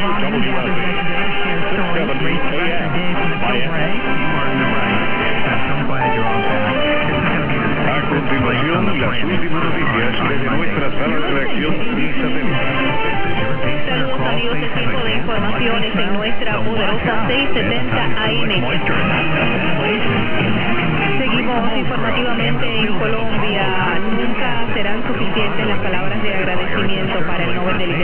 A continuación, las últimas noticias desde nuestra sala de redacción y satélite. Saludos amigos, el tiempo de informaciones en nuestra poderosa 670 AM. Seguimos informativamente en Colombia. Nunca serán suficientes las palabras de agradecimiento para el